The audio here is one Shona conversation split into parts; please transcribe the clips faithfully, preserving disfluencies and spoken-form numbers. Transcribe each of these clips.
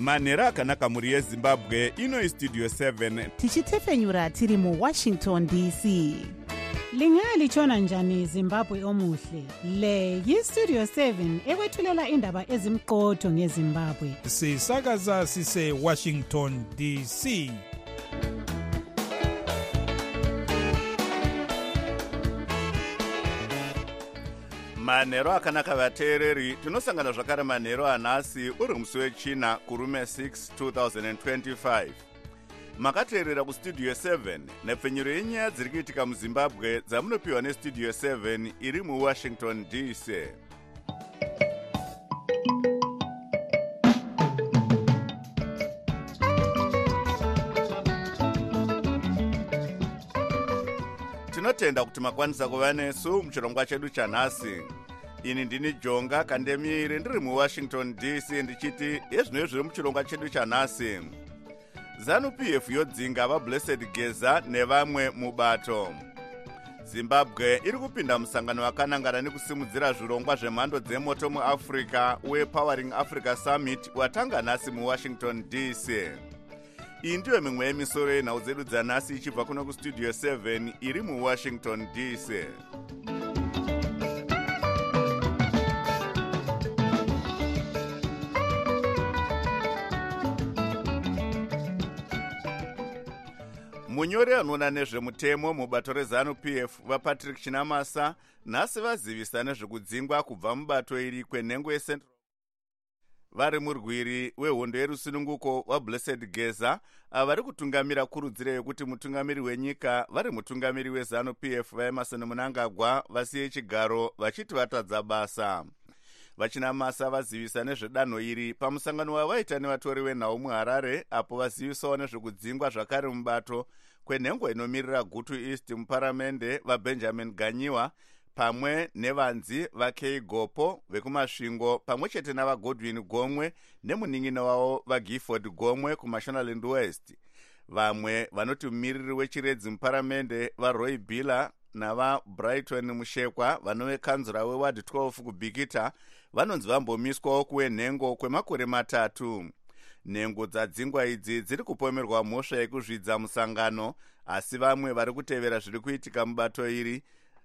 manhero akanaka mhuri yezimbabwe. Ino istudio seven tichitefenyura tiri muwashington D C. Lingalitshona njani Zimbabwe omuhle? Le yistudio seven ekwethulela indaba ezimqotho ngeZimbabwe. Sisakaza sise Washington D C. manhero akanaka vateereri. Tinosangana zvakare manhero anhasi uri musi wechina kurume six twenty twenty-five. Makateerera kustudio seven nepfenyuro yenyaya dziri kuitika muzimbabwe dzamunopiwa nestudio seven iri muwashington D C. Tinotenda kuti makwanisa kuva nesu muchirongwa chedu chanhasi. Ini ndini Jonga Kandemire ndiri muwashington D C ndichiti ezvino zviri muchirongwa chedu chanhasi. ZANU-P F yodzinga vaBlessed Geza nevamwe mubato. Zimbabwe iri kupinda musangano wakanangana nekusimudzira zvirongwa zvemhando dzemoto muAfrica wePowering Africa Summit watanga nhasi muWashington D C. Iyi ndiyo mimwe yemisoro yenhau dzedu dzanhasi ichibva kuno kustudio seven iri muWashington D C. Munyori anoona nezvemutemo mubato reZANU-P F vaPatrick Chinamasa nhasi vazivisa nezvekudzingwa kubva mubato iri kwenhengo yeCentral vari murwiri wehondo yerusununguko waBlessed Geza avari kutungamira kurudziro yekuti mutungamiri wenyika vari mutungamiri weZANU-P F vaEmerson Mnangagwa vasiye chigaro vachiti vatadza basa. Vachinamasa vazivisa nezvedanho iri pamusangano wavaita nevatori venhau muHarare apo vazivisawo nezvekudzingwa zvakare mubato kwenhengo inomirira Gutu East muparamende vaBenjamin Ganyiwa pamwe nevanzi vaKay Gopo vekumasvingo pamwe chete navaGodwin Gomwe nemunin'ina wavo vaGifford Gomwe kuMashonaland West. Vamwe vanoti mumiriri wechiredzi muparamende vaRoy Billa navaBrighton Mushekwa vanove kanzura weward twelve kuBikita vanonzi vambomiswawo kuwenhengo kwemakore matatu. Nhengo dzadzingwa idzi dziri kupomerwa mhosva yekuzvidza musangano, asi vamwe vari kutevera zviri kuitika mubato iri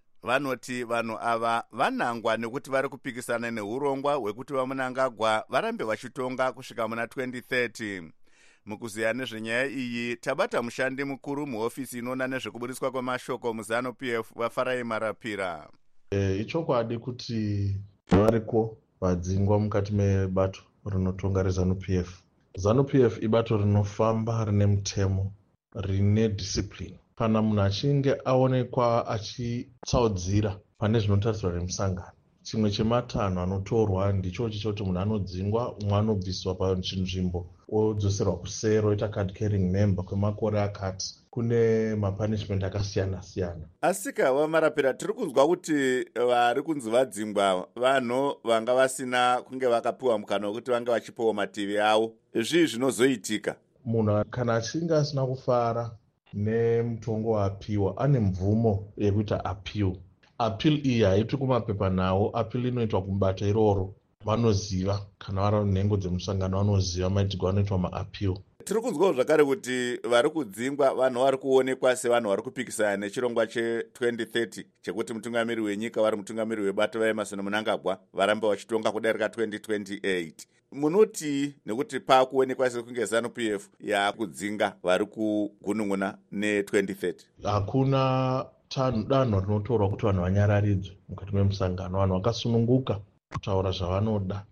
vanoti vanhu ava vanangwa nekuti vari kupikisana neurongwa hwekuti vaMnangagwa varambe vachitonga kusvika muna twenty thirty. Mukuziya nezvenyaya iyi tabata mushandi mukuru muhofisi inoona nezvekubudiswa kwemashoko muZANU-P F vaFarai Marapira. E, ichokwadi kuti variko vadzingwa mukati mebato rinotonga reZANU-P F. ZANU-P F ibato rinofamba rine mutemo, rine discipline. Kana munhu achinge aonekwa achitsaudzira pane zvinotariswa nemusangano, chimwe chematanho anotorwa ndicho chichoti munhu anodzingwa, umwe anobviswa panzvimbo odzoserwa kusero oita card carrying member kwemakore akati. Kune mapunishment akasiyana siyana. Asika vaMarapira, tiri kunzwa kuti vari kunzi vadzingwa vanhu vanga vasina kunge vakapiwa mukana wekuti vange vachipiwa mativi avo. Zvii zvinozoitika? Munhu kana achinge asina kufara nemutongo waapiwa ane mvumo yekuita appeal. Appeal iyi haitwi kumapepa nawo, appeal inoitwa kubato iroro. Vanoziva kana vari nhengo dzemusangano vanoziva maitirwo anoitwa maappeal. Tiri kunzwawo zvakare kuti vari kudzingwa vanhu vari kuonekwa sevanhu vari kupikisana nechirongwa che-twenty thirty chekuti mutungamiri wenyika vari mutungamiri webato vaEmerson Mnangagwa varambe vachitonga kudarika twenty twenty-eight. Munoti nekuti paakuonekwa sekunge ZANU-P F yakudzinga vari kugunun'una ne-twenty thirty? Hakuna danho rinotorwa kuti vanhu vanyararidzwe mukati memusangano. Vanhu vakasununguka kutaura zvavanoda,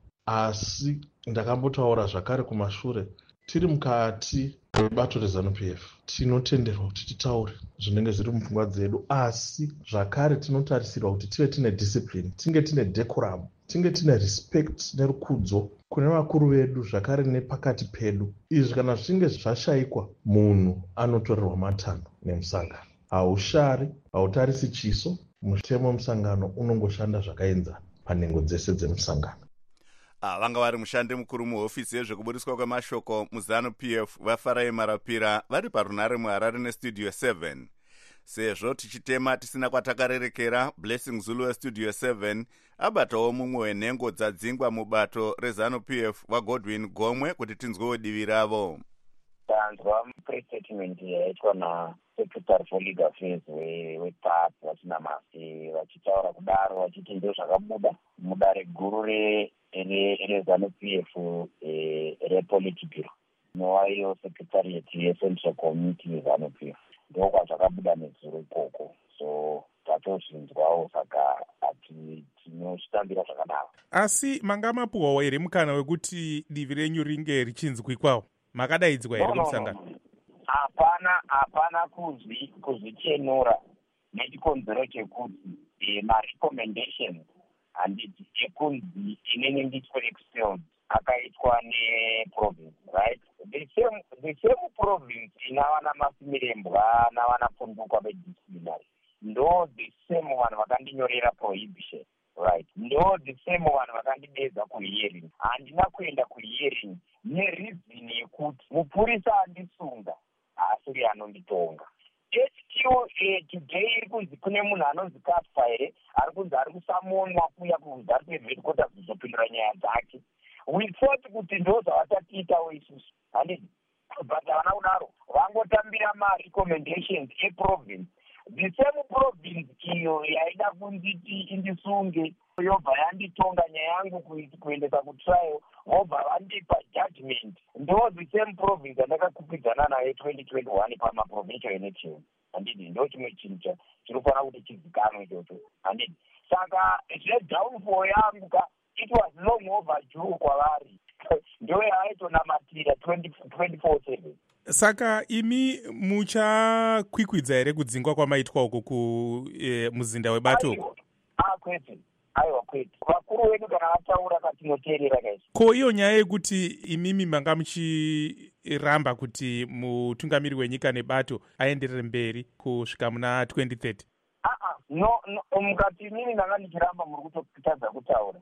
asi ndakambotaura zvakare kumashure, tiri mukati mebato reZANU-P F tinotenderwa kuti titaure zvinenge zviri mupfungwa dzedu, asi zvakare tinotarisirwa kuti tive tine discipline, tinge tine decorum, tinge tine respect nerukudzo kune vakuru vedu zvakare nepakati pedu. Izvi kana zvichinge zvashayikwa, munhu anotorerwa matanho nemusangano. Haushari, hautarisi chiso, mutemo musangano unongoshanda zvakaenzana panhengo dzese dzemusangano. Ah, vanga vari mushandi mukuru muhofisi yezvekubudiswa kwemashoko muZANU-P F vaFarai Marapira vari parunare muHarare nestudio seven. sezvo tichitema tisina kwatakarerekera. Blessing Zulu westudio seven abatawo mumwe wenhengo dzadzingwa mubato reZANU-P F waGodwin Gomwe kuti tinzwewo divi ravo. Tanzwa pre-statement yaitwa naSecretary for Legal Affairs wePAS vaChinamasi vachitaura kudaro vachiti ndo zvakabuda mudare guru reZANU-P F rePolitburo nowayo Secretariat yeCentral Committee yeZANU-P F ndokwa zvakabuda nezuro ikoko, so tatozvinzwawo saka ati tinochitambira zvakadaro. Asi manga mapuhwawo here mukana wekuti divi renyu ringe richinzwikwawo? Makadaidzwa here kumusangano? Hapana, hapana kuzvi kuzvichenura nechikonzero chekuti ma-recommendations handiti ekunzi inenge nditwa expelled akaitwa neprovince, right? The same, the same province inavana mafimirembwa navana pundukwa vedisciplinary ndo the same vanhu vakandinyorera prohibition, right? Ndo the same vanhu vakandidedza kuhearing. Handina kuenda kuhearing nereason yekuti mupurisa andisunga asiri anonditonga. H Q eh, today iri kunzi kune munhu anonzi Katfa here ari kunzi ari kusamonwa kuya kuZANU P F headquarters kuzopindura nyaya dzake. We thought kuti ndo zvavatatiitawo isusu, handiti? But havana kudaro, vangotambira ma-recommendations eprovince. The same province iyo yaida kunziti indisunge yobva yanditonga nyaya yangu kuendesa kutrial, vobva vandipa judgment. Ndo the same province andakakupidzana nayo twenty twenty-one pamaprovincial elections, handiti? Ndo chimwe chinhu chinofanira kuti chizikanwe ichocho, handiti? Saka zvedownfall yangu ka it was long overdue kwavari. Ndo yaitonamatira twenty-four seven. Saka imi muchakwikwidza here kudzingwa kwamaitwa uku ku e, muzinda webato uku? Ah, kwete. Aiwa kwete. Vakuru vedu kana vataura katinoteerera kaizvo. Ko iyo nyaya yekuti imimi manga muchiramba kuti mutungamiri wenyika nebato aenderere mberi kusvika muna twenty thirty? Ah ah, no, no, mukati imini ndanga ndichiramba muri kutotadza kutaura.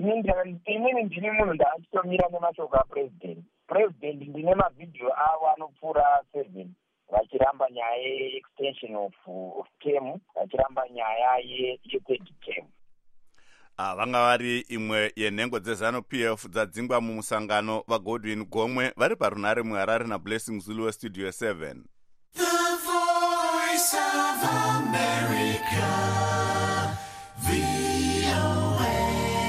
Imini ndini munhu ndaachitomira nemashoko apresident. President ndine mavhidhiyo avo anopfuura seven vachiramba nyaya ye-extension of, of term, vachiramba nyaya ye-third term. Ah, vanga vari imwe yenhengo dzeZANU-P F dzadzingwa mumusangano vaGodwin Gomwe vari parunare muHarare naBlessing Zulu westudio seven. The Voice of America, V O A.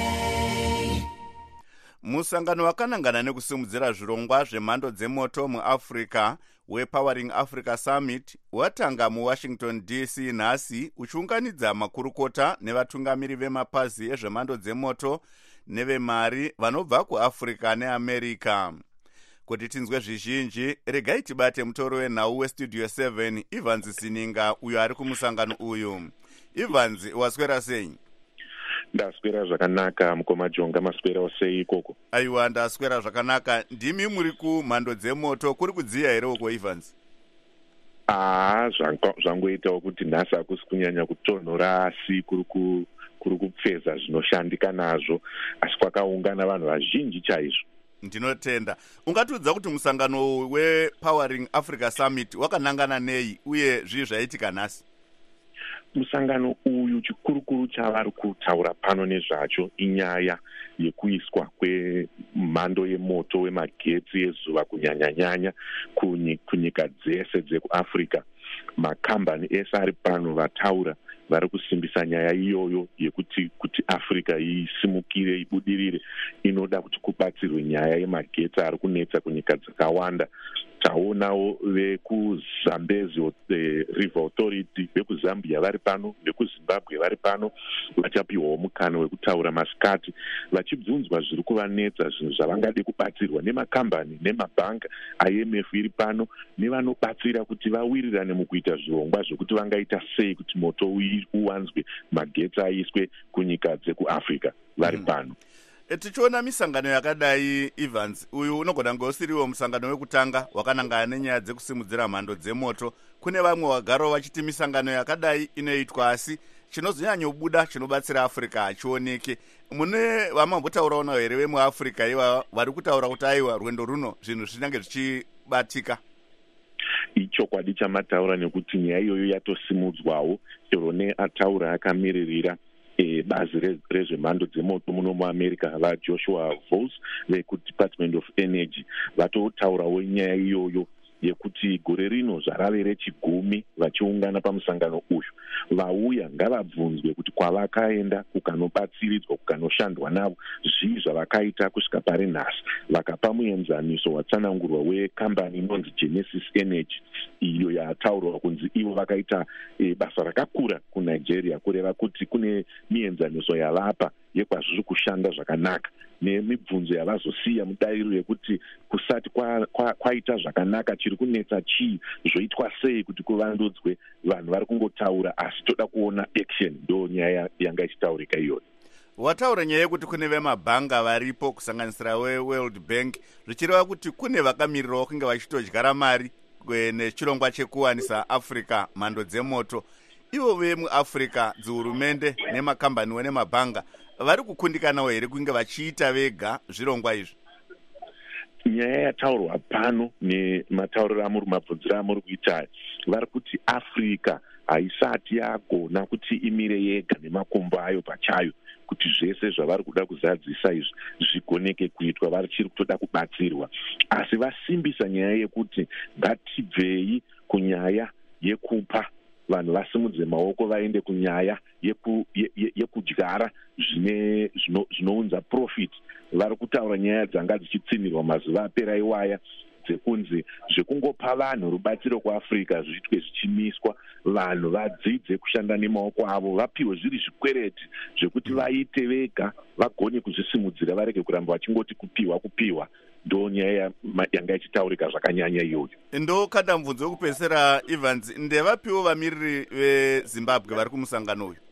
Musangano wakanangana nekusimudzira zvirongwa zvemhando dzemoto muAfrica wePowering Africa Summit watanga muWashington D C nhasi uchiunganidza makurukota nevatungamiri vemapazi ezvemhando dzemoto nevemari vanobva kuAfrica neAmerica. Kuti tinzwe zvizhinji, regai tibate mutoro wenhau westudio seven Evans Sininga uyo ari kumusangano uyu. Evans, waswera sei? Ndaswera zvakanaka mukoma Jonga, maswera sei ikoko? Aiwa, ndaswera zvakanaka. Ndimi muri kumhando dzemoto, kuri kudziya here uko Evans? Ah, zvangoitawo kuti nhasi hakusi kunyanya kutonhora asi kuri kupfeza zvinoshandika nazvo, asi kwakaungana vanhu vazhinji chaizvo. Ndinotenda. Ungatiudza kuti musangano wePowering Africa Summit wakanangana nei uye zvii zvaitika nhasi? Musangano uyu chikurukuru chavari kutaura pano nezvacho inyaya yekuiswa kwemhando yemoto wemagetsi ezuva kunyanya-nyanya kunyika dzese dzekuAfrica. Makambani ese ari pano vataura vari kusimbisa nyaya iyoyo yekuti kuti Africa isimukire ibudirire inoda kuti kubatsirwe nyaya yemagetsi ari kunetsa kunyika dzakawanda. Taonawo vekuZambezi River Authority, vekuZambia vari pano, vekuZimbabwe vari pano, vachapiwawo mukana wekutaura masikati vachibvunzwa zviri kuvanetsa, zvinhu zvavangade kubatsirwa nemakambani nemabhanka. I M F iri pano nevanobatsira kuti vawirirane mukuita zvirongwa zvokuti vangaita sei kuti moto uwanzwe, magetsi aiswe kunyika dzekuAfrica vari pano. Tichiona misangano yakadai Evans, uyu unogona ngosiriwo musangano wekutanga wakanangana nenyaya dzekusimudzira mhando dzemoto. Kune vamwe wagaro vachiti misangano yakadai inoitwa asi chinozonyanyobuda chinobatsira Africa hachioneke. Mune vamambotaurawo nawo here vemuAfrica iva vari kutaura kuti aiwa rwendo runo zvinhu zvinenge zvichibatika? ichokwadi chamataura nekuti nyaya iyoyo yatosimudzwawo chero neataura akamiririra E, bazi rezvemhando dzemoto muno muamerica vajoshua Voss vekudepartment of energy vatotaurawo nyaya iyoyo yekuti gore rino zvarave rechigumi vachiungana pamusangano uyu vauya ngavabvunzwe kuti kwavakaenda kukanobatsiridzwa kukanoshandwa navo zvii zvavakaita kusvika pari nhasi vakapa muenzaniso watsanangurwa wekambani inonzi Genesis Energy iyo yataurwa kunzi ivo vakaita e, basa rakakura kunigeria kureva kuti kune mienzaniso yavapa yekwazviri kushanda zvakanaka nemibvunzo yavazosiya mudariro yekuti kusati kwaita kwa, kwa zvakanaka chiri kunetsa chii zvoitwa sei kuti kuvandudzwe vanhu vari kungotaura asi toda kuona action ndo nyaya yanga ichitaurika iyoyo. Wataura nyaya yekuti kune vemabhanga varipo kusanganisira weWorld Bank zvichireva kuti kune vakamirirawo kunge vachitodyara mari nechirongwa chekuwanisa Africa mhando dzemoto. Ivo vemuAfrica dzihurumende nemakambaniwo nemabhanga vari kukundikanawo here kunge vachiita vega zvirongwa izvi? Nyaya yataurwa pano nematauriro amuri mabvunziro amuri kuita vari kuti Africa haisati yagona kuti imire yega nemakombo ayo pachayo kuti zvese zvavari kuda kuzadzisa izvi zvigoneke kuitwa vachiri kutoda kubatsirwa asi vasimbisa nyaya yekuti ngatibvei kunyaya yekupa vanhu vasimudze maoko vaende kunyaya yekudyara zvine zvinounza profit. Vari kutaura nyaya dzanga dzichitsimirwa mazuva apera iwaya dzekunzi zvekungopa vanhu rubatsiro kuAfrica zviitwe zvichimiswa vanhu vadzidze kushanda nemaoko avo vapiwe zviri zvikwereti zvekuti vaite vega vagone kuzvisimudzira varege kuramba vachingoti kupiwa kupiwa ndo nyaya yanga ichitaurika zvakanyanya iyoyo. Ndo kada mubvunzo wekupedzisira Evans, ndevapiwo vamiriri veZimbabwe vari kumusangano uyu?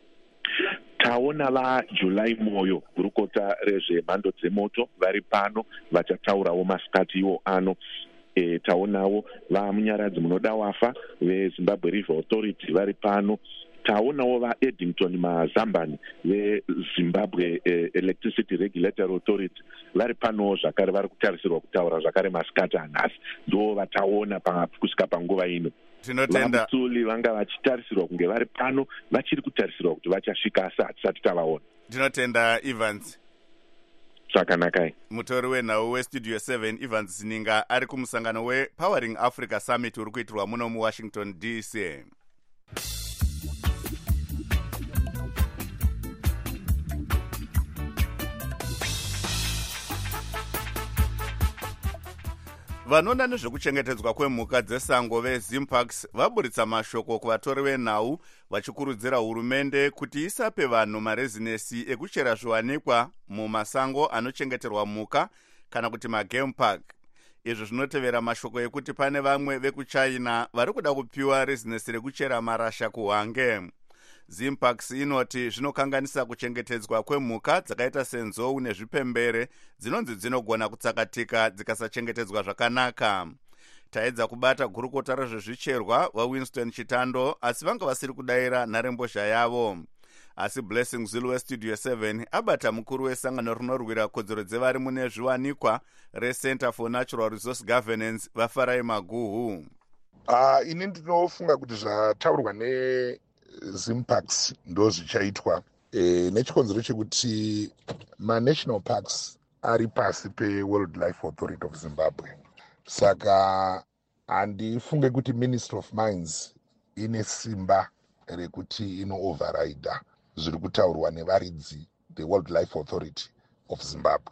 Taona vaJulai Moyo gurukota rezvemhando dzemoto vari pano vachataurawo masikati iwo ano. E, taonawo vamunyaradzi munoda wafa veZimbabwe River Authority vari pano. Taonawo vaEddington Mazambani veZimbabwe eh, Electricity Regulatory Authority vari pano zvakare vari kutarisirwa kutaura zvakare masikati anhasi ndo vataona kusvika panguva ino. Tinotenda vaMutsuli vanga vachitarisirwa kunge vari pano vachiri kutarisirwa kuti vachasvika asi hatisati tavaona. Tinotenda Evans. Zvakanaka. Mutori wenhau westudio seven Evans Zininga ari kumusangano wePowering Africa Summit uri kuitirwa muno muWashington D C. Vanoona nezvekuchengetedzwa kwemhuka dzesango veZimpax vaburitsa mashoko kuvatori venhau vachikurudzira hurumende kuti isape vanhu marezinesi ekuchera zviwanikwa mumasango anochengeterwa mhuka kana kuti magame park. Izvi zvinotevera mashoko ekuti pane vamwe vekuChina vari kuda kupiwa rezinesi rekuchera marasha kuHwange. Zimpax inoti zvinokanganisa kuchengetedzwa kwemhuka dzakaita senzou nezvipembere dzinonzi dzinogona kutsakatika dzikasachengetedzwa zvakanaka. Taedza kubata gurukota rezvezvicherwa vaWinston Chitando asi vanga vasiri kudayira nharembozha yavo. Asi Blessing Zulu westudio seven abata mukuru wesangano rinorwira kodzero dzevari mune zviwanikwa reCenter for Natural Resource Governance vaFarai Maguhu. Uh, ini ndinofunga kuti zvataurwa ne Zimpax ndo zvichaitwa e, nechikonzero chekuti ma-national parks ari pasi peWildlife Authority of Zimbabwe. Saka handifunge kuti Ministry of Mines ine simba rekuti ino-override zviri kutaurwa nevaridzi the Wildlife Authority of Zimbabwe.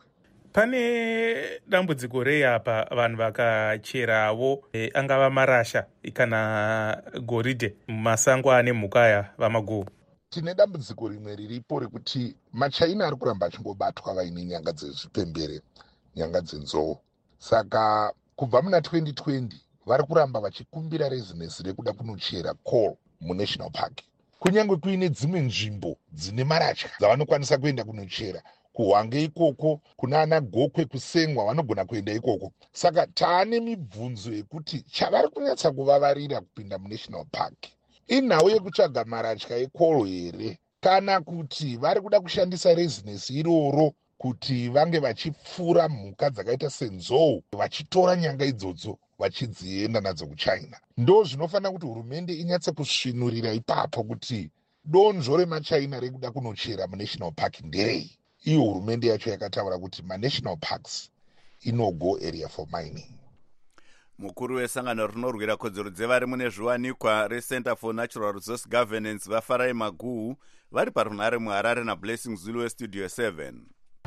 Pane dambudziko rei apa vanhu vakacherawo e, angava marasha kana goridhe mumasango ane mhuka aya vamaguhu? Tine dambudziko rimwe riripo rekuti maChina ari kuramba achingobatwa vaine nyanga dzezvipembere, nyanga dzenzou. Saka kubva muna twenty twenty vari kuramba vachikumbira rezinesi rekuda kunochera coal muNational Park. Kunyange kuine dzimwe nzvimbo dzine marasha dzavanokwanisa kuenda kunochera. KuHwange ikoko kuna ana Gokwe kuSengwa vanogona kuenda ikoko. Saka taane mibvunzo yekuti chavari kunyatsa kuvavarira kupinda muNational Park inhau yekutsvaga marasha ekoro here kana kuti vari kuda kushandisa rezinesi iroro kuti vange vachipfura mhuka dzakaita senzou vachitora nyanga idzodzo vachidzienda nadzo kuchina. Ndo zvinofanira kuti hurumende inyatse kusvinurira ipapo kuti donzvo remachina rekuda kunochera munational park nderei. Iyo hurumende yacho yakataura kuti manational parks inogo area for mining. Mukuru wesangano rinorwira kodzero dzevari mune zviwanikwa reCenter for Natural Resource Governance vaFarai Maguhu vari parunhare muHarare naBlessing Zulu weStudio seven.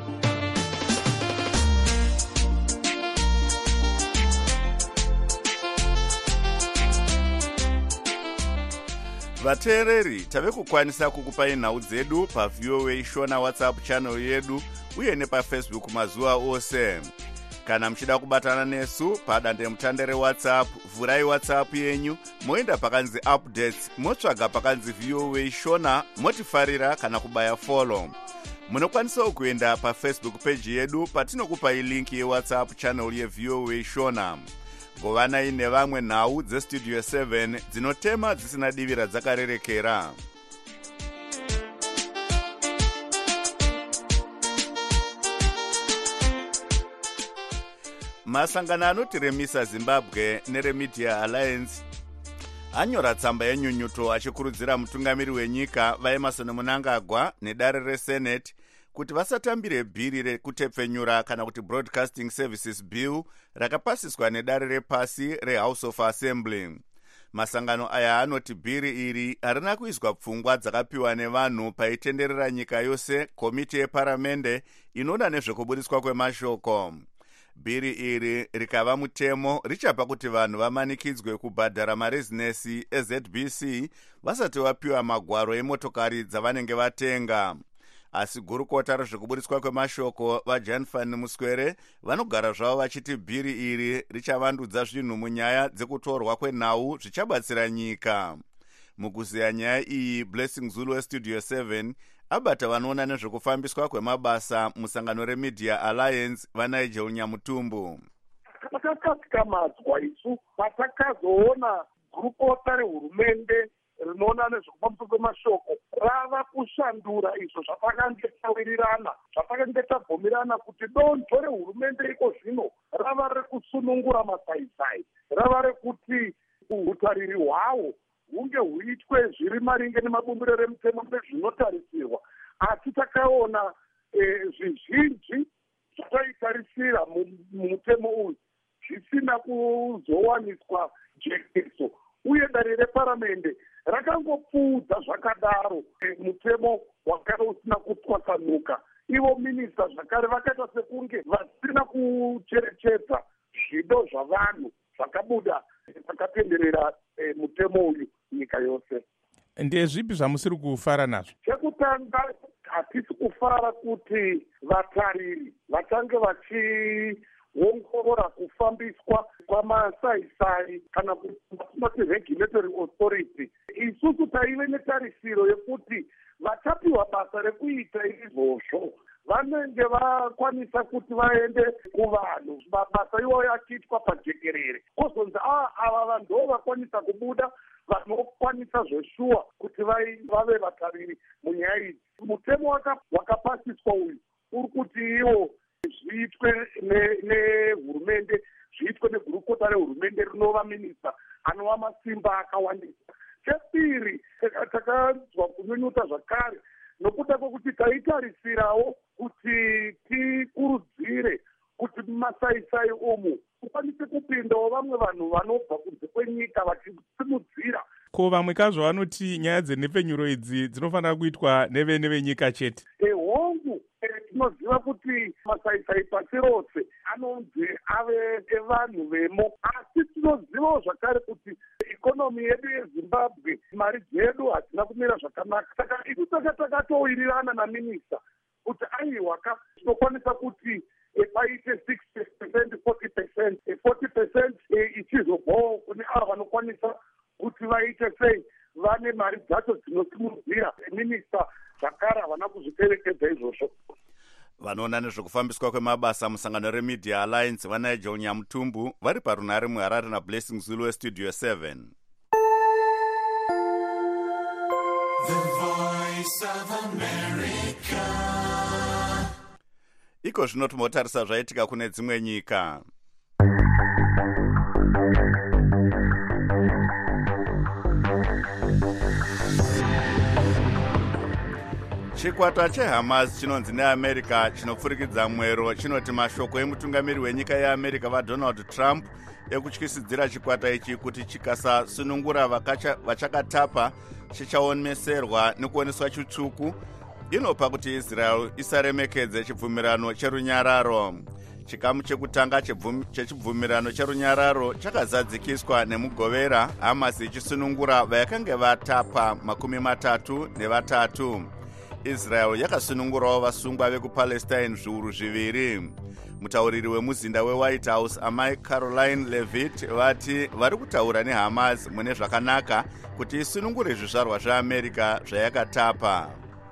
Vateereri, tave kukwanisa kukupai nhau dzedu paV O A Shona WhatsApp channel yedu uye nepaFacebook mazuva ose. Kana muchida kubatana nesu padande mutandere WhatsApp, vurai WhatsApp yenyu, moenda pakanzi updates, motsvaga pakanzi V O A Shona, motifarira kana kubaya follow. Munokwanisa kuenda paFacebook page yedu patinokupai link yeWhatsApp channel yeV O A Shona. Govanai nevamwe nhau dzeStudio seven dzinotema dzisina divira dzakarerekera. Masangano anoti Remisa Zimbabwe neRemedia Alliance anyora tsamba yenyunyuto achikurudzira mutungamiri wenyika vaEmmerson Mnangagwa nedare reSenate kuti vasatambire bhiri rekutepfenyura kana kuti Broadcasting Services Bill rakapasiswa nedare repasi reHouse of Assembly. Masangano aya anoti bhiri iri harina kuiswa pfungwa dzakapiwa nevanhu paitenderera nyika yose komiti yeparamende inoona nezvekubudiswa kwemashoko. Bhiri iri rikava mutemo richapa kuti vanhu vamanikidzwe kubhadhara marezinesi eZ B C vasati vapiwa magwaro emotokari dzavanenge vatenga. Asi gurukota rezvekubudiswa kwemashoko vaJan van Muswere vanogara zvavo vachiti bhiri iri richavandudza zvinhu munyaya dzekutorwa kwenhau zvichabatsira nyika. Mukuziya nyaya iyi, Blessing Zulu weStudio seven abata vanoona nezvekufambiswa kwemabasa musangano reMedia Alliance vaNigel Nyamutumbu. Takakatkamadzwa isu patakazoona gurukota rehurumende rinoona nezvekufambiswa kwemashoko rava kushandura izvo zvatakange tawirirana, zvatakange tabvumirana kuti donzvo rehurumende iko zvino rava rekusunungura masaisai, rava rekuti utariri hwawo hunge huitwe zviri maringe nemabumbiro remutemo nezvinotarisirwa. Asi takaona zvizhinji zvataitarisira mumutemo uyu zvisina kuzowaniswa jekeso, uye dare reparamende rakangopfuudza zvakadaro mutemo wakare usina kutwasanuka. Ivo minista zvakare vakaita sekunge vasina kucherechedza zvido zvavanhu zvakabuda zvakatenderera mutemo uyu nyika yose. Ndezvipi zvamusiri kufara nazvo? Chekutanga, hatisi kufara kuti vatariri vatange vachiongorora kufambiswa kwamasaisai kana kuti regulatory authority. Isusu taive netarisiro yekuti vachapiwa basa rekuita izvozvo vanenge vakwanisa kuti vaende kuvanhu, mabasa iwayo achiitwa pajekerere, kwozonzi ava vanhu ndo vakwanisa kubuda vanokwanisa zveshuwa kuti vave vatariri munyaya idzi. Mutemo wakapasiswa uyu uri kuti iwo zviitwe nehurumende, zviitwe negurukota rehurumende rinova minista anova masimba akawandisa. Chepiri, takanzwa kunyunyuta zvakare nokuda kwekuti taitarisirawo kuti tikurudzire kuti masaisai umu kukwanise kupindawo vamwe vanhu vanobva kunze kwenyika vachisimudzira. Ko vamwe kazvo vanoti nyaya dzenhepfenyuro idzi dzinofanira kuitwa nevene venyika chete. Ehongu, tinoziva kuti masaisai pasi rose anonzi ave evanhu vemo, asi tinozivawo zvakare kuti ikonomi yedu yeZimbabwe mari dzedu hadzina kumira zvakanaka. Saka isu taka takatowirirana naminista kuti aiwa ka tinokwanisa kuti paite sixty percent, forty percent, forty percent ichizobvawo kune ava vanokwanisa kuti vaite sei vane mari dzacho dzinosimudzira. Minista zvakare havana kuzviperekedza izvozvo. Vanoona nezvekufambiswa kwemabasa musangano reMedia Alliance vaNigel Nyamutumbu vari parunhare muHarare naBlessing Zulu weStudio seven. The Voice of America. iko zvino timotarisa zvaitika kune dzimwe nyika. Chikwata cheHamas chinonzi neAmerica chinopfurikidza mwero chinoti mashoko emutungamiri wenyika yeAmerica vaDonald Trump ekutyisidzira chikwata ichi kuti chikasasunungura vachakatapa chichaomeserwa nekuoneswa chitsvuku inopa kuti Israel isaremekedze chibvumirano cherunyararo. Chikamu chekutanga chechibvumirano cherunyararo chakazadzikiswa nemugovera, Hamas ichisunungura vayakanga vatapa makumi matatu nevatatu. Israel yakasunungurawo vasungwa vekupalestine zviuru zviviri. Mutauriri wemuzinda weWhite House amai Caroline Levitt vati vari kutaura neHamas mune zvakanaka kuti isunungure zvizvarwa zveAmerica zvayakatapa.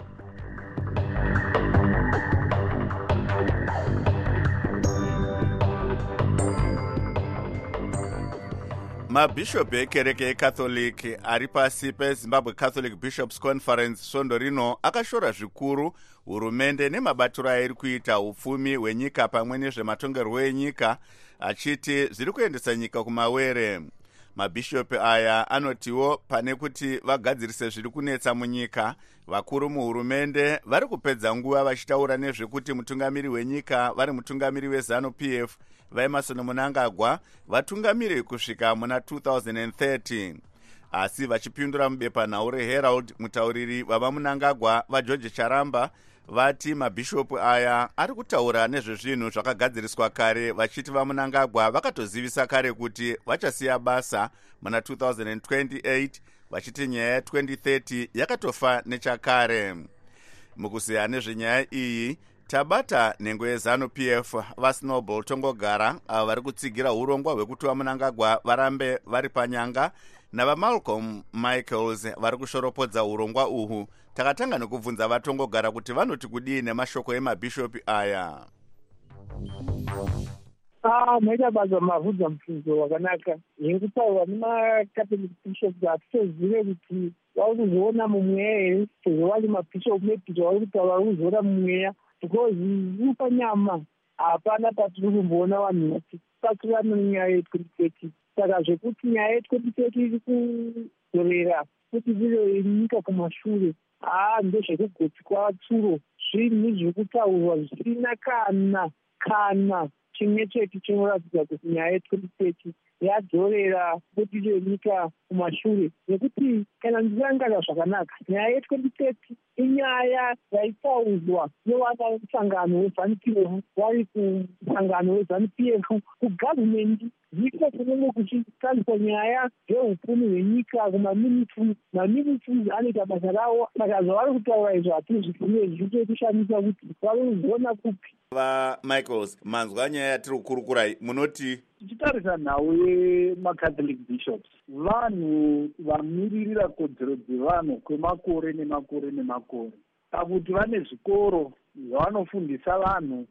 Mabhishop ekereke yeCatholic ari pasi peZimbabwe Catholic Bishops Conference svondo rino akashora zvikuru hurumende nemabatiro airi kuita upfumi hwenyika pamwe nezvematongerwo enyika, achiti zviri kuendesa nyika kumawere. Mabhishop aya anotiwo pane kuti vagadzirise zviri kunetsa munyika, vakuru muhurumende vari kupedza nguva vachitaura nezvekuti mutungamiri wenyika vari mutungamiri weZANU P F vaEmmerson Mnangagwa vatungamiri kusvika muna two thousand thirty. Asi vachipindura mubepanhau reHerald, mutauriri vavaMnangagwa vaGeorge Charamba vati mabhishopu aya ari kutaura nezvezvinhu zvakagadziriswa kare, vachiti vaMnangagwa vakatozivisa kare kuti vachasiya basa muna two thousand twenty-eight, vachiti nyaya twenty thirty yakatofa nechakare. Mukuziya nezvenyaya iyi tabata nhengo yeZANU P F vaSnowball Tongogara ava vari kutsigira urongwa hwekuti vaMnangagwa varambe vari panyanga, navaMalcolm Michaels vari kushoropodza urongwa uhu. Takatanga nekubvunza vaTongogara kuti vanoti kudii nemashoko emabhishopi aya. Ah, maita basa mavhudza mubvunzo wakanaka. Zvekutaura nemaCatholic bishops hatizozive kuti vari kuzoona mumweya here, sezvo vari mabhishopu mebhishopu vari kutaura vari kuzoona mumweya, because mupanyama hapana patiri kumboona vanhu vachipatirana nenyaya yetwenty thirty. Saka zvekuti nyaya yetwenty thirty iri kuzorera kuti zvive nyika kumashure, haa ndezvekugotsi kwatsuro, zvinhu zvekutaurwa zvisina kana kana chimwe chete chinoratidza kuti nyaya yetwenty thirty yadzorera kuti ive nyika kumashure. Nekuti kana ndichirangarira zvakanaka, nyaya yetwenty thirty inyaya yaitaurwa nevana musangano weZANU P F vari kumusangano weZANU P F kugavhumendi, zviko kunenge kuchitariswa nyaya dzehupfumi hwenyika kumaministries. Maministries anoita basa ravo, saka zvavari kutaura izvo hatizvifune zviite kushamisa kuti vari kuzona kupi. VaMichaels, manzwa nyaya yatiri kukurukurai, munoti tichitarisa nhau yemaCatholic bishops, vanhu vamiririra kodzero dzevanhu kwemakore nemakore nemakore, pakuti vane zvikoro zvavanofundisa vanhu,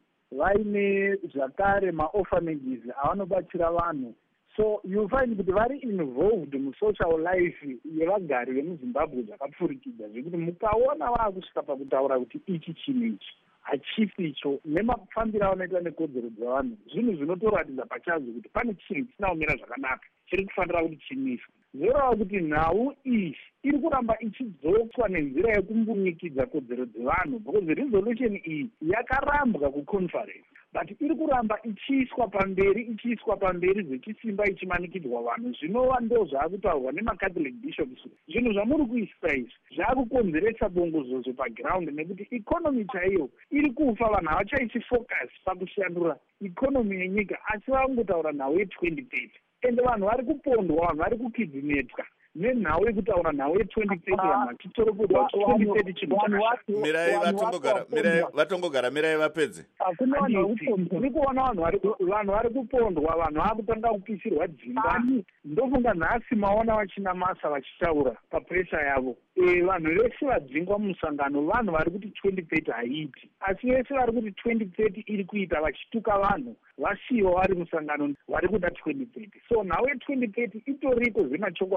vaine zvakare maorphanages avanobatsira vanhu. So you find kuti vari involved musocial life yevagari vemuZimbabwe zvakapfurikidza, zvekuti mukaona vaakusvika pakutaura kuti ichi chinhu ichi hachisi icho, nemafambiro avanoita nekodzero dzevanhu, zvinhu zvinotoratidza pachazvo kuti pane chinhu chisina kumira zvakanaka chiri kufanira kuti chimiswe. Zvoreva kuti nhau iyi iri kuramba ichidzoswa nenzira yekumbunyikidzwa kodzero dzevanhu, because resolution iyi yakarambwa kuconference, but iri kuramba ichiiswa pamberi ichiiswa pamberi zvechisimba ichimanikidzwa vanhu. Zvinova ndo zvaakutaurwa nemaCatholic bishops. Zvinhu zvamuri kuisa izvi zvaakukonzeresa bongozozo paground, nekuti ikonomi chaiyo iri kufa, vanhu havachaisi focus pakushandura ikonomi yenyika, asi vakungotaura nhau yetwenty thirty. Ende vanhu vari kupondwa, vanhu vari kukidzinetwa nenhau yekutaura nhau yetwenty thirty vachitoropodwa kuti twenty thirty chinhu chakashata. Mirai vatongogara, mirai vatongogara, mirai vapedze. Hakuna vanhu vari kuona vanhu vari kupondwa, vanhu vakutanga kupisirwa dzimba. Ndofunga nhasi maona vachina masa vachitaura papressure yavo. E, vanhu vese vadzingwa mumusangano vanhu vari kuti twenty thirty haiiti, asi vese vari kuti twenty thirty iri kuita vachituka vanhu vasiyiwa vari musangano vari kuda twenty thirty. So nhau yetwenty thirty itoriko zvemachokwadi kune vari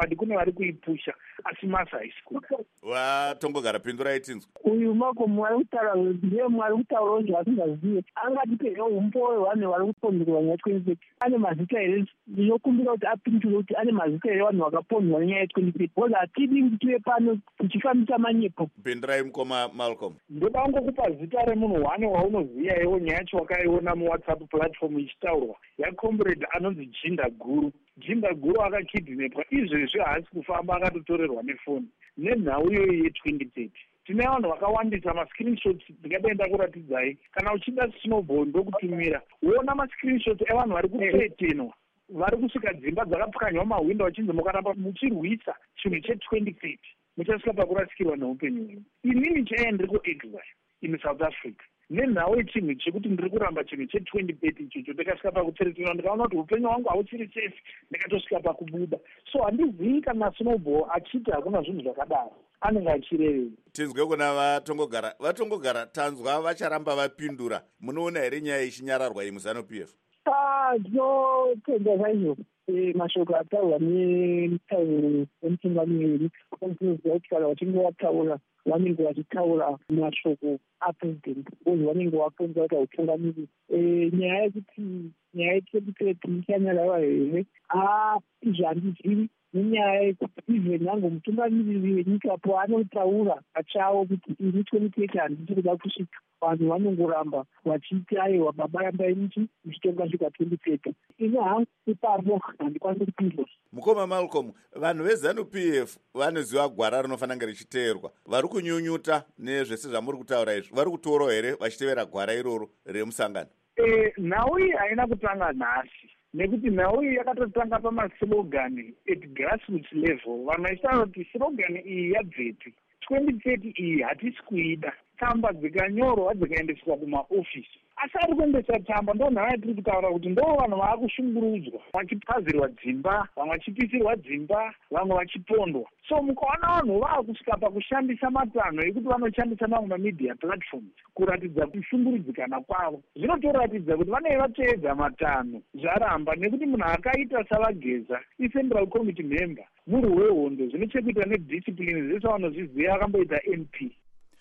vari kuipusha asi masi haisi kuda. Watongogara pindurai tinzwa. Uyu Malcolm vari kutaura ndiye mwari kutaurawo zvaasingazive. Angatipewo umbowe vanhu vari kuponderwa netwenty thirty. Ane mazita here ndinokumbira kuti apindure kuti ane mazita here vanhu vakaponderwa nenyaya yetwenty thirty. Because hatidi kuti tive pano tichifambisa manyepo. Pindurai mukoma Malcolm. Ndoda kungokupa zita remunhu wane waunoziva iwo nyaya yacho wakaiona muwhatsapp platform ichitaurwa yacomrade anonzi Jinda Guru. Jinda Guru akakidnapwa izvezvi haasi kufamba akatotorerwa nefoni nenhau iyoyi yetwenty thirty. Tine vanhu vakawandisa mascreenshots ndingadenda kuratidzai. Kana uchida Snowball ndokutumira uona mascreenshots evanhu vari kupetenwa vari kusvika dzimba dzakapwanywa mahwindo vachinzi mukaramba muchirwisa chinhu chetwenty thirty muchasvika pakurasikirwa neupenyu hwenyu. Inini chaiye ndiri kuexile in South Africa nenhau yechinhu chekuti ndiri kuramba chinhu chetwenty thirty ichocho ndikasvika pakutseretera ndikaona kuti upenyu hwangu hauchiri safe ndikatosvika pakubuda. So handizivi kana Snowball achiti hakuna zvinhu zvakadaro anenge achirevei. Tinzwe kuna vatongogara vatongogara tanzwa vacharamba vapindura. Munoona here nyaya ichinyararwa iyi muZANU-P F? Ah, ndinotenda zvaizvo mashoko ataurwa nemutauriri wemutungamiriri ndinoziva kuti kana vachinge vataura vanenge vachitaura mashoko apresident uye vanenge vaponza kuti hautungamiriri. Nyaya yekuti nyaya yetwenty thirty ichanyarara here a izvi handizivi nenyaya yekuti even nango mutungamiriri wenyika po anotaura pachawo kuti ini twenty thirty handisi kuda kusvika. Vanhu vanongoramba vachiti aiwa baba rambai muchi muchitonga svika twenty thirty. Ini hangu ipapo handikwanisi kupindura. Mukoma Malcolm, vanhu veZANU-P F vanoziva gwara rinofanira kunge richiteerwa. Vari kunyunyuta nezvese zvamuri kutaura izvi. Vari kutorawo here vachitevera gwara iroro remusangano? Eh, nhau iyi haina kutanga nhasi. Nekuti nhau iyi yakatotanga pamaslogani at grassroots level. Vanhu vachitaura kuti slogan iyi yabveti. twenty thirty iyi hatisi kuida. Tsamba dzikanyorwa dzikaendeswa kumaofisi. Asi ari kuendesa tsamba ndo nhaya tiri kutaura kuti ndo vanhu vaakushungurudzwa vachipazirwa dzimba, vamwe vachipisirwa dzimba, vamwe vachipondwa. So mukaona vanhu vaakusvika pakushandisa matanho ekuti vanoshandisa mamwe mamedia platforms kuratidza kushungurudzikana kwavo. Zvinotoratidza kuti vanenge vateedza matanho zvaramba nekuti munhu akaita savageza iCentral Committee member murwi wehondo zvinochekuita nediscipline zvese vanozviziva akamboita M P.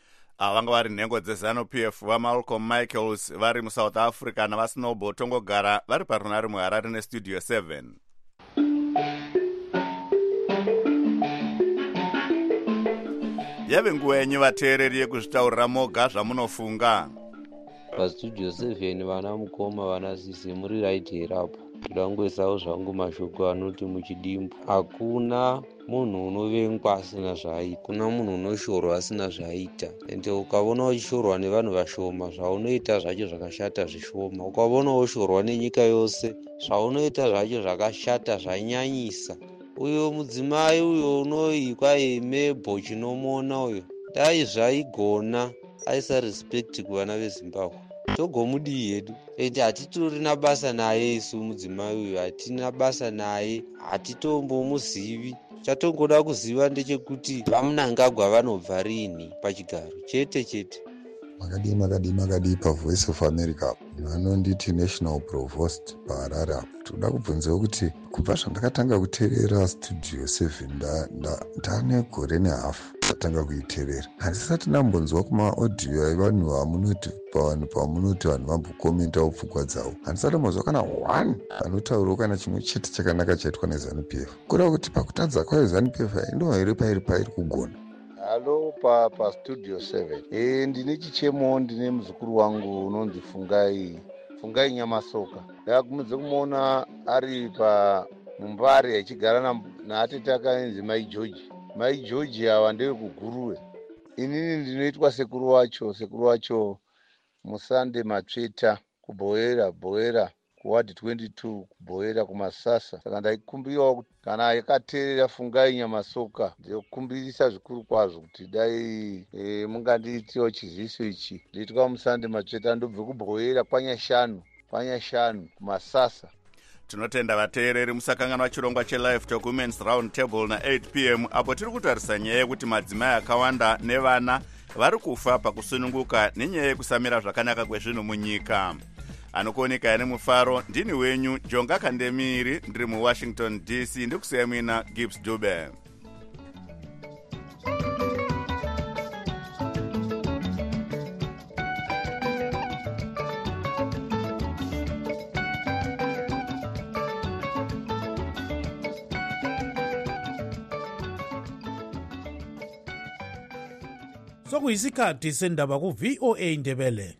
Vanga vari nhengo dzeZANU-P F vaMalcolm Michaels vari muSouth Africa navaSnowball Tongogara vari parunare muHarare neStudio seven. Yave nguva yenyu vateereri yekuzvitaurira moga zvamunofunga. PaStudio seven vana mukoma vana sisi muri right here apo. Tirangoisawo zvangu mashoko anoti muchidimbu hakuna munhu unovengwa asina zvaaita, kuna munhu unoshorwa asina zvaaita. Ende ukavona uchishorwa nevanhu vashoma zvaunoita zvacho zvakashata zvishoma, ukavona ushorwa nenyika yose zvaunoita zvacho zvakashata zvanyanyisa. Uyo mudzimai uyo unoikwa emebho chinomona uyo dai zvaigona aisa respect kuvana veZimbabwe togomudii hedu. Ende hatitorina basa naye isu mudzimai uyu, hatina basa naye, hatitombomuzivi. Chatongoda kuziva ndechekuti vaMnangagwa vanobva rini pachigaro chete chete. Makadii makadii makadii paVoice of America vanonditi National Provost paHarare apo. Toda kubvunzawo kuti kubva zvandakatanga kuteerera Studio seven ndane gore nehafu ndatanga kuiteerera, handisati ndambonzwa kumaaudio evanhu vamunoti pavanhu pamunoti vanhu vambokomentawo pfungwa dzavo, handisati ndambonzwa kana one vanotaurawo kana chimwe chete chakanaka chaitwa neZANU-P F. Kureva kuti pakutadza kwayo ZANU-P F haindoo here pairi pairi kugona. Halo pa pa Studio seven. Eh, ndine chichemo, ndine muzukuru wangu unonzi Fungai Fungai Nyamasoka. Ndakumudze kumuona ari pa Mumbare achigara na, na atete akanzi Mai George. Mai George awa ndewe kuguruwe. Inini ndinoitwa sekuru wacho, sekuru wacho Musande Matsveta kuBhoera, Bhoera kuwadi twenty-two kuBhoera kuMasasa. Saka ndaikumbiwa kuti kana yakateerera Fungai Nyamasoka ndinokumbirisa zvikuru kwazvo kuti dai e, mungandiitiwo chiziviso ichi. Nditwa Musande Matsveta ndobve kuBhoera kwanyashanu kwanyashanu kuMasasa. Tinotenda vateereri musakanganwa chirongwa cheLive Talk Women's Round Table na eight p m apo tiri kutarisa nyaya yekuti madzimai akawanda nevana vari kufa pakusununguka nenyaya yekusamira zvakanaka kwezvinhu munyika. Anokuoneka ane mufaro ndini wenyu Jonga Kandemiri ndiri muWashington D C ndikusiyamina Gibbs Dube. sokuyisikhathi sendaba ku-V O A Ndebele.